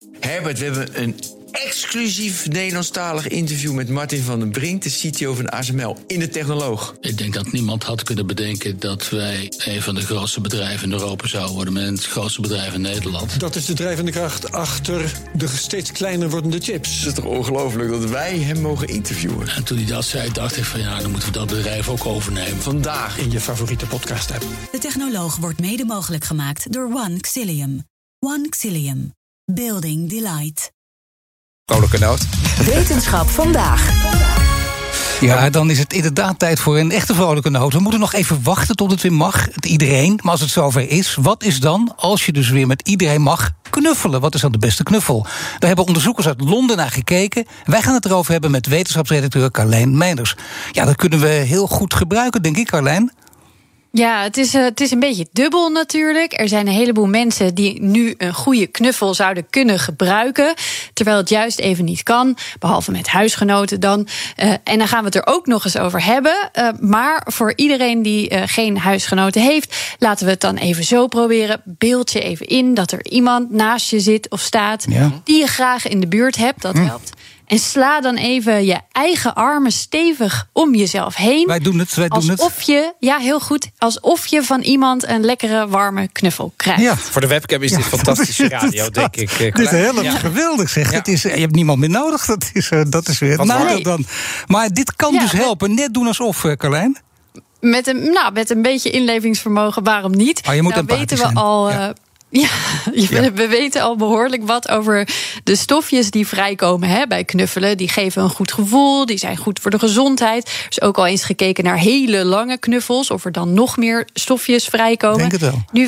Herbert, we hebben een exclusief Nederlandstalig interview met Martin van den Brink, de CTO van ASML, in de Technoloog. Ik denk dat niemand had kunnen bedenken dat wij een van de grootste bedrijven in Europa zouden worden, met het grootste bedrijf in Nederland. Dat is de drijvende kracht achter de steeds kleiner wordende chips. Het is toch ongelooflijk dat wij hem mogen interviewen. En toen hij dat zei, dacht ik van ja, dan moeten we dat bedrijf ook overnemen. Vandaag In je favoriete podcast-app. De Technoloog wordt mede mogelijk gemaakt door One Xilium. One Xilium. Building Delight. Vrolijke noot. Wetenschap vandaag. Ja, dan is het inderdaad tijd voor een echte vrolijke noot. We moeten nog even wachten tot het weer mag. Iedereen, maar als het zover is, wat is dan, als je dus weer met iedereen mag knuffelen? Wat is dan de beste knuffel? Daar hebben onderzoekers uit Londen naar gekeken. Wij gaan het erover hebben met wetenschapsredacteur Carlijn Meinders. Ja, dat kunnen we heel goed gebruiken, denk ik, Carlijn. Ja, het is een beetje dubbel natuurlijk. Er zijn een heleboel mensen die nu een goede knuffel zouden kunnen gebruiken, terwijl het juist even niet kan, behalve met huisgenoten dan. En dan gaan we het er ook nog eens over hebben. Maar voor iedereen die geen huisgenoten heeft, laten we het dan even zo proberen. Beeld je even in dat er iemand naast je zit of staat die je graag in de buurt hebt. Dat helpt. En sla dan even je eigen armen stevig om jezelf heen. Wij doen het. Alsof je, ja, heel goed. Alsof je van iemand een lekkere, warme knuffel krijgt. Ja. Voor de webcam is dit fantastische radio, denk ik. Dit is helemaal geweldig, zeg. Ja. Je hebt niemand meer nodig. Dat is weer het nadeel dan. Maar dit kan dus helpen. Net doen alsof, Carlijn. Met een beetje inlevingsvermogen, waarom niet? Je moet weten we al. We weten al behoorlijk wat over de stofjes die vrijkomen bij knuffelen. Die geven een goed gevoel, die zijn goed voor de gezondheid. Er is ook al eens gekeken naar hele lange knuffels, of er dan nog meer stofjes vrijkomen. Denk het wel. Nu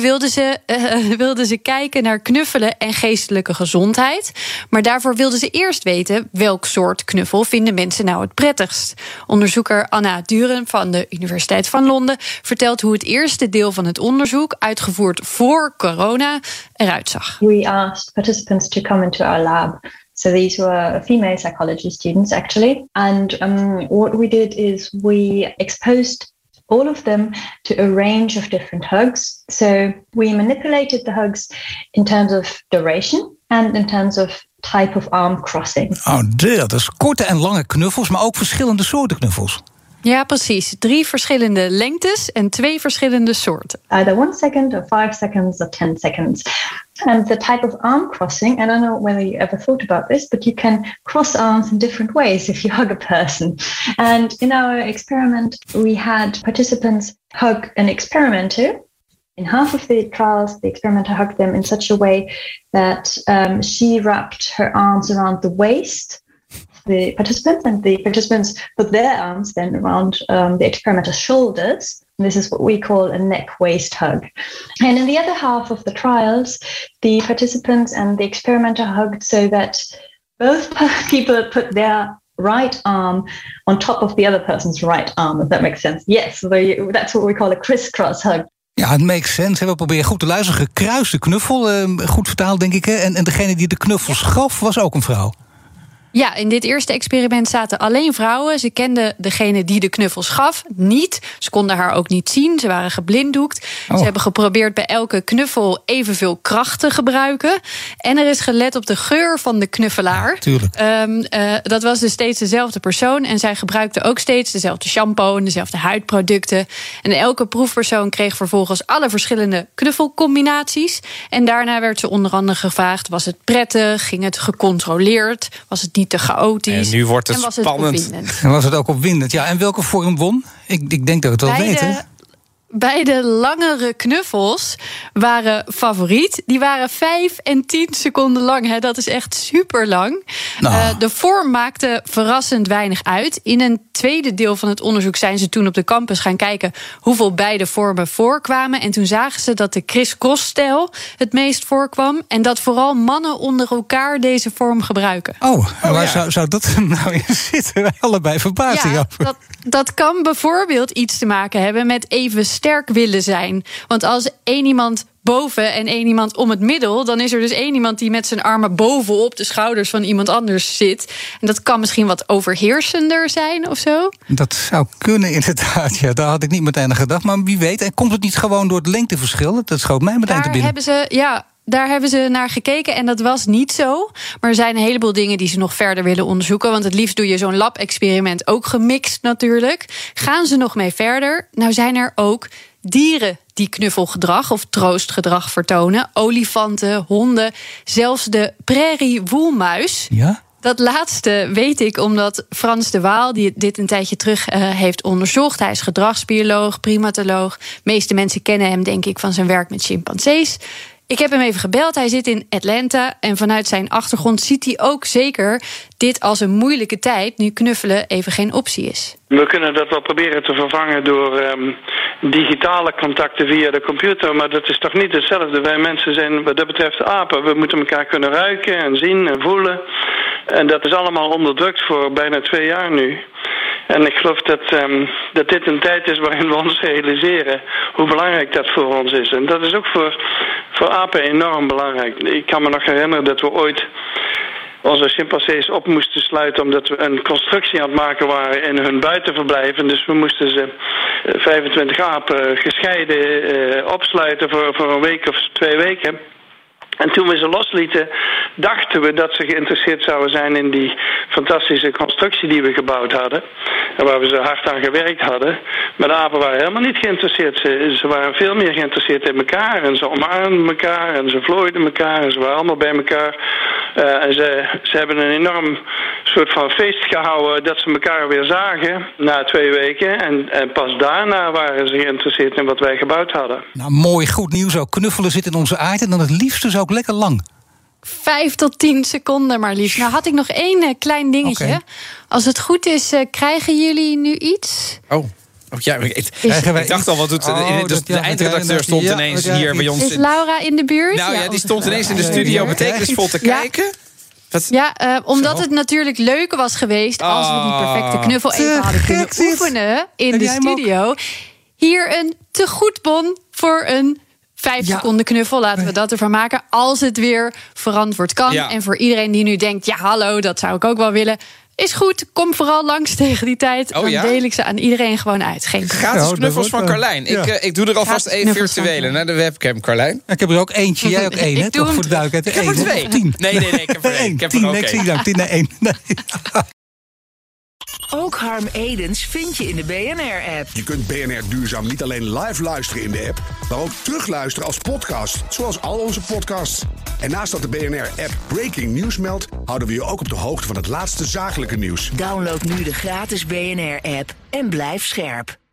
wilden ze kijken naar knuffelen en geestelijke gezondheid. Maar daarvoor wilden ze eerst weten welk soort knuffel vinden mensen nou het prettigst. Onderzoeker Anna Duren van de Universiteit van Londen vertelt hoe het eerste deel van het onderzoek, uitgevoerd voor corona, eruit zag. We asked participants to come into our lab. So these were female psychology students, actually. And what we did is we exposed all of them to a range of different hugs. So we manipulated the hugs in terms of duration and in terms of type of arm crossing. Oh, dat is korte en lange knuffels, maar ook verschillende soorten knuffels. Ja, precies. 3 verschillende lengtes en 2 verschillende soorten. Either 1 second or 5 seconds or 10 seconds. And the type of arm crossing, I don't know whether you ever thought about this, but you can cross arms in different ways if you hug a person. And in our experiment, we had participants hug an experimenter. In half of the trials, the experimenter hugged them in such a way that she wrapped her arms around the waist, the participants, and the participants put their arms then around the experimenter's shoulders. This is what we call a neck-waist hug. And in the other half of the trials, the participants and the experimenter hugged so that both people put their right arm on top of the other person's right arm, if that makes sense. Yes, that's what we call a crisscross hug. Ja, het makes sense. We proberen goed te luisteren. Gekruiste knuffel, goed vertaald denk ik. Hè? En degene die de knuffels gaf, was ook een vrouw. Ja, in dit eerste experiment zaten alleen vrouwen. Ze kenden degene die de knuffels gaf niet. Ze konden haar ook niet zien, ze waren geblinddoekt. Ze hebben geprobeerd bij elke knuffel evenveel kracht te gebruiken. En er is gelet op de geur van de knuffelaar. Ja, tuurlijk. Dat was dus steeds dezelfde persoon. En zij gebruikte ook steeds dezelfde shampoo en dezelfde huidproducten. En elke proefpersoon kreeg vervolgens alle verschillende knuffelcombinaties. En daarna werd ze onder andere gevraagd: was het prettig? Ging het gecontroleerd? Was het niet te chaotisch? En nu wordt het was spannend. En was het ook opwindend? Ja, en welke vorm won? Ik denk dat ik het wel weet, hè? Beide langere knuffels waren favoriet. Die waren 5 en 10 seconden lang. Hè. Dat is echt super lang. De vorm maakte verrassend weinig uit. In een tweede deel van het onderzoek zijn ze toen op de campus gaan kijken hoeveel beide vormen voorkwamen. En toen zagen ze dat de criss-cross-stijl het meest voorkwam. En dat vooral mannen onder elkaar deze vorm gebruiken. Waar zou dat nou in zitten? Allebei verbazing over. Dat kan bijvoorbeeld iets te maken hebben met even sterk willen zijn. Want als één iemand boven en één iemand om het middel, dan is er dus één iemand die met zijn armen bovenop de schouders van iemand anders zit. En dat kan misschien wat overheersender zijn of zo. Dat zou kunnen, inderdaad. Ja, daar had ik niet meteen aan gedacht. Maar wie weet, en komt het niet gewoon door het lengteverschil? Dat schoot mij meteen te binnen. daar hebben ze naar gekeken en dat was niet zo. Maar er zijn een heleboel dingen die ze nog verder willen onderzoeken. Want het liefst doe je zo'n lab-experiment ook gemixt natuurlijk. Gaan ze nog mee verder? Nou zijn er ook dieren die knuffelgedrag of troostgedrag vertonen. Olifanten, honden, zelfs de prairiewoelmuis. Ja? Dat laatste weet ik omdat Frans de Waal, die dit een tijdje terug heeft onderzocht. Hij is gedragsbioloog, primatoloog. De meeste mensen kennen hem denk ik van zijn werk met chimpansees. Ik heb hem even gebeld, hij zit in Atlanta. En vanuit zijn achtergrond ziet hij ook zeker dit als een moeilijke tijd, nu knuffelen even geen optie is. We kunnen dat wel proberen te vervangen door digitale contacten via de computer. Maar dat is toch niet hetzelfde. Wij mensen zijn wat dat betreft apen. We moeten elkaar kunnen ruiken en zien en voelen. En dat is allemaal onderdrukt voor bijna 2 jaar nu. En ik geloof dat dit een tijd is waarin we ons realiseren hoe belangrijk dat voor ons is. En dat is ook voor apen enorm belangrijk. Ik kan me nog herinneren dat we ooit onze chimpansees op moesten sluiten omdat we een constructie aan het maken waren in hun buitenverblijf. En dus we moesten ze 25 apen gescheiden opsluiten voor een week of 2 weken. En toen we ze loslieten, dachten we dat ze geïnteresseerd zouden zijn in die fantastische constructie die we gebouwd hadden. En waar we zo hard aan gewerkt hadden. Maar de apen waren helemaal niet geïnteresseerd. Ze waren veel meer geïnteresseerd in elkaar. En ze omarmden elkaar en ze vlooiden elkaar. En ze waren allemaal bij elkaar. En ze hebben een enorm soort van feest gehouden dat ze elkaar weer zagen na 2 weken. En pas daarna waren ze geïnteresseerd in wat wij gebouwd hadden. Nou, mooi, goed nieuws ook. Knuffelen zit in onze aard en dan het liefst dus ook lekker lang. 5 tot 10 seconden maar liefst. Nou had ik nog 1 klein dingetje. Okay. Als het goed is, krijgen jullie nu iets? Oh ja, ik dacht al, wat doet de eindredacteur stond ineens hier bij ons. Is Laura in de buurt? Nou ja, die stond ineens in de studio betekenisvol te kijken. Omdat het natuurlijk leuker was geweest als we die perfecte knuffel even hadden kunnen oefenen in de studio. Hier een tegoedbon voor een 5 seconden knuffel, laten we dat ervan maken. Als het weer verantwoord kan. Ja. En voor iedereen die nu denkt, ja hallo, dat zou ik ook wel willen. Is goed, kom vooral langs tegen die tijd. Dan deel ik ze aan iedereen gewoon uit. Geen gratis knuffels van Carlijn. Ik doe er alvast één virtuele naar de webcam, Carlijn. Ik heb er ook eentje, jij ook 1, hè? Toch voor de duidelijkheid. Ik heb er 2. 10. Nee, ik heb er 1. Ik heb er ook 1. 10 naar 1. Ook Harm Edens vind je in de BNR-app. Je kunt BNR Duurzaam niet alleen live luisteren in de app, maar ook terugluisteren als podcast, zoals al onze podcasts. En naast dat de BNR-app Breaking News meldt, houden we je ook op de hoogte van het laatste zakelijke nieuws. Download nu de gratis BNR-app en blijf scherp.